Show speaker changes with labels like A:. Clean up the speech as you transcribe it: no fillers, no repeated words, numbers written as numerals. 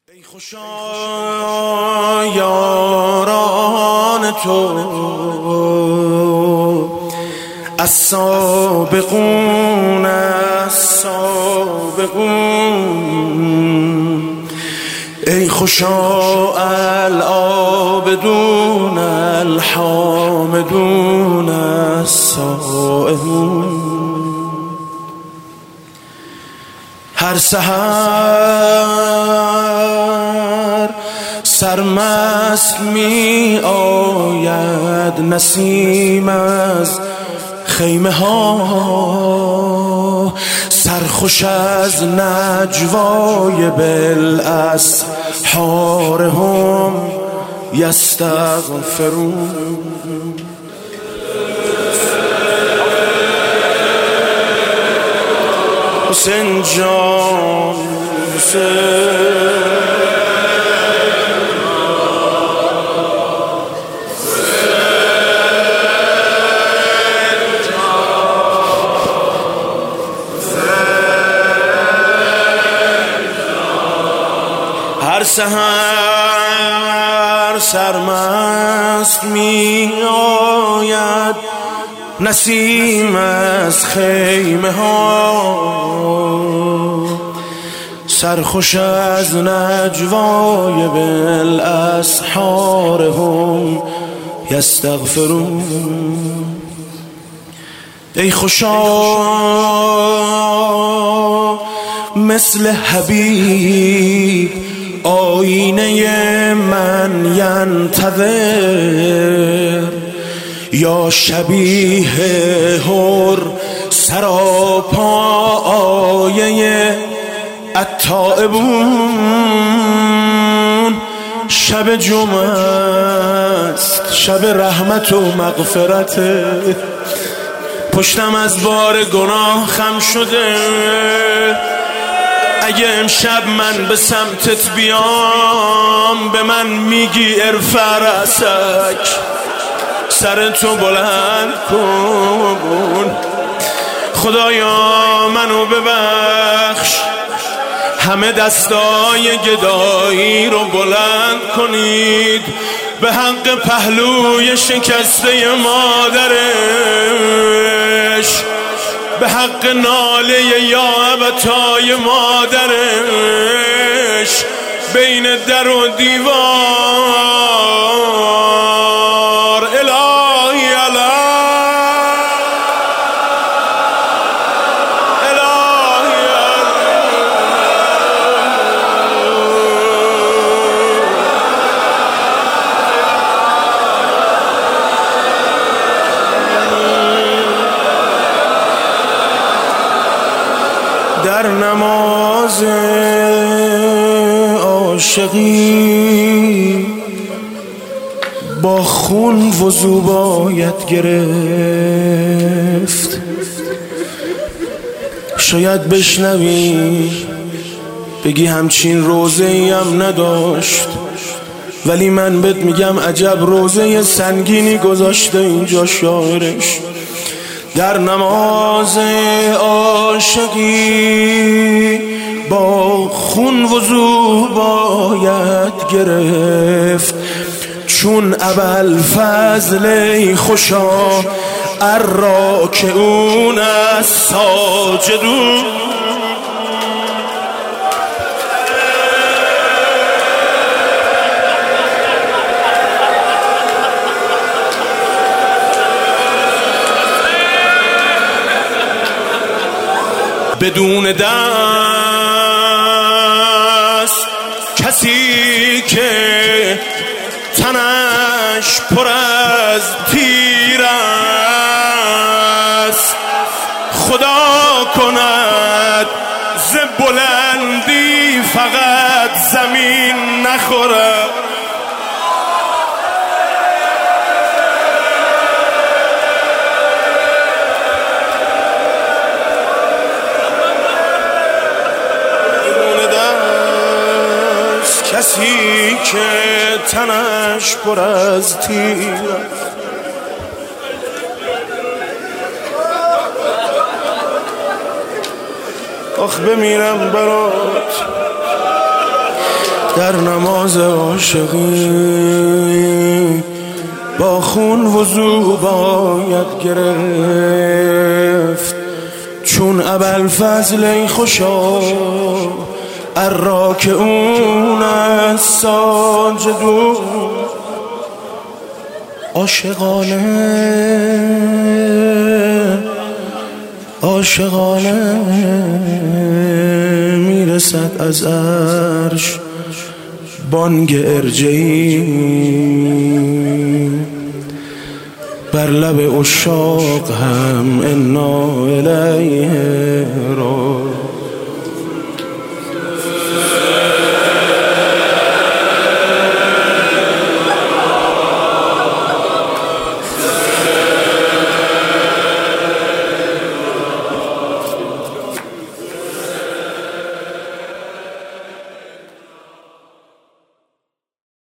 A: ای خوشا یاران تو السابقون السابقون، ای خوشا العابدون الحامدون السائمون. هر سحر سرمست می آید نسیم از خیمه ها، سرخوش از نجوای بالاسحار هم یستغفرون. حسین جان هر سحر سرمست می آید نسیم از خیمه ها، سرخوش از نجوای بالاسحار هم یستغفرون. ای خوشا مثل حبیب آینه من ینتظر، یا شبیه هر سراپا آیه التائبون. شب جمعه است، شب رحمت و مغفرت، پشتم از بار گناه خم شده. اگه امشب من به سمتت بیام به من میگی ارفع رأسک، سر تو بلند کن. خدایا منو ببخش، همه دستای گدایی رو بلند کنید به حق پهلوی شکسته مادرش، به حق ناله یا ابتای مادرش بین در و دیوار. الهی در نماز عاشقی با خون وضو باید گرفت. شاید بشنوی بگی همچین روزه‌ای هم نداشت، ولی من بهت میگم عجب روزه سنگینی گذاشته اینجا شاعرش. در نماز عاشقی با خون وضو باید گرفت، چون ابوالفضل خوشا الراکعون الساجدون. بدون دست کسی که تنش پر از تیر است، خدا کند ز بلندی فقط زمین نخورد. کسی که تنش پر از تیر، آخ بمیرم برات در نماز عاشقی با خون وضو باید گرفت، چون ابوالفضل ای خوشا الراکعون الساجدون. عاشقانه میرسد از عرش بانگ ارجعی، بر لب عشاق هم انا الیه راجعون.